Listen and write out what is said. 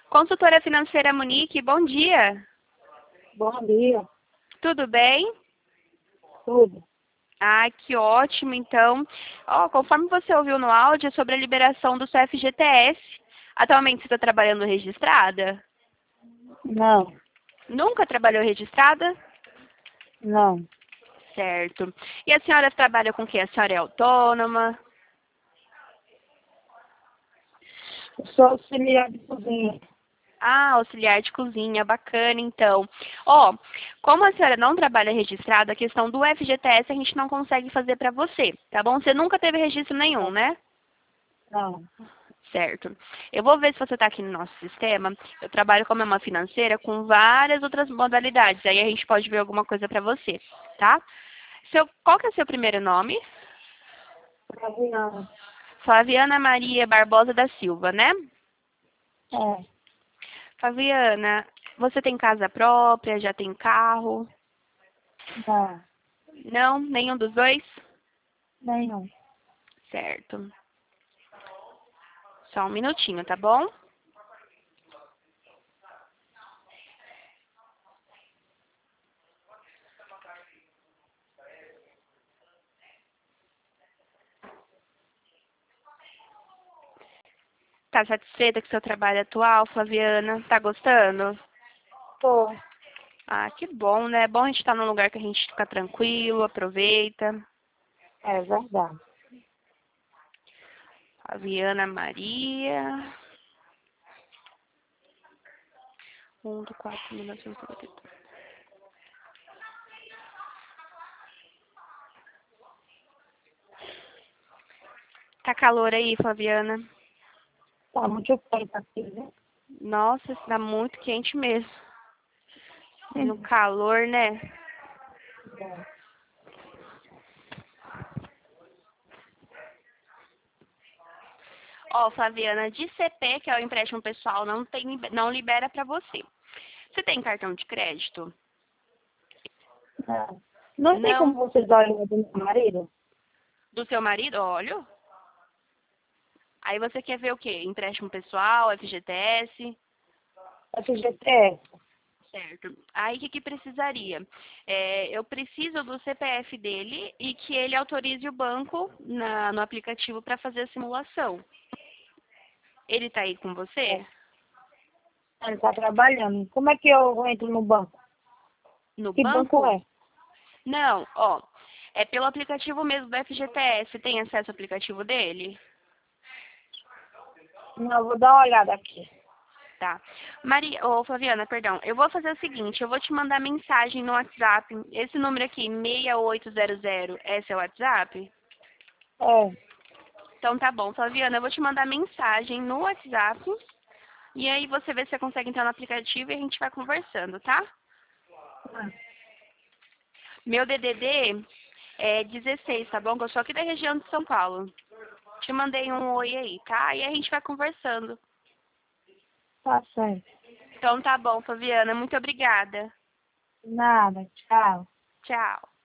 Consultora financeira Monique, bom dia. Bom dia, Tudo bem? tudo. Ah, que ótimo, então. Conforme você ouviu no áudio, é sobre a liberação do seu FGTS. Atualmente você está trabalhando registrada? Não, Nunca trabalhou registrada? não. Certo. E a senhora trabalha com o quê? A senhora é autônoma? Eu sou auxiliar de cozinha. Ah, auxiliar de cozinha, bacana, então. Como a senhora não trabalha registrada, a questão do FGTS a gente não consegue fazer para você, tá bom? Você nunca teve registro nenhum, né? Não. Certo. Eu vou ver se você está aqui no nosso sistema. Eu trabalho como uma financeira com várias outras modalidades. Aí a gente pode ver alguma coisa para você, tá? Qual que é o seu primeiro nome? Flaviana. Flaviana Maria Barbosa da Silva, né? É, Flaviana, você tem casa própria? Já tem carro? não. Não? Nenhum dos dois? Nenhum. Certo. Só um minutinho, tá bom? Tá satisfeita com o seu trabalho atual, Flaviana? Tá gostando? Tô. Ah, que bom, né? É bom a gente estar num lugar que a gente fica tranquilo, aproveita. É verdade. Flaviana Maria. 1 de 4 de 1993. Tá calor aí, Flaviana? Tá muito quente aqui, né? Nossa, tá muito quente mesmo. No Uhum. calor, né? É. Flaviana, de CP, que é o empréstimo pessoal, não libera pra você. Você tem cartão de crédito? Não. Não tem como Não. vocês olharem do meu marido? Do seu marido? Olha. Aí você quer ver o quê? Empréstimo pessoal, FGTS? FGTS. Certo. Aí o que precisaria? Eu preciso do CPF dele e que ele autorize o banco no aplicativo para fazer a simulação. Ele está aí com É. você? Ele tá trabalhando. Como é que eu entro no banco? No Que banco banco? é? Não, é pelo aplicativo mesmo do FGTS. Tem acesso ao aplicativo dele? Não, eu vou dar uma olhada aqui. Tá. Flaviana, perdão. Eu vou fazer o seguinte, eu vou te mandar mensagem no WhatsApp. Esse número aqui, 6800, é seu WhatsApp? É. Então tá bom, Flaviana, eu vou te mandar mensagem no WhatsApp. E aí você vê se você consegue entrar no aplicativo e a gente vai conversando, tá? Ah, Meu DDD é 16, tá bom? Que eu sou aqui da região de São Paulo. Te mandei um oi aí, tá? E a gente vai conversando. tá certo. Então tá bom, Flaviana. Muito obrigada. Nada. Tchau. Tchau.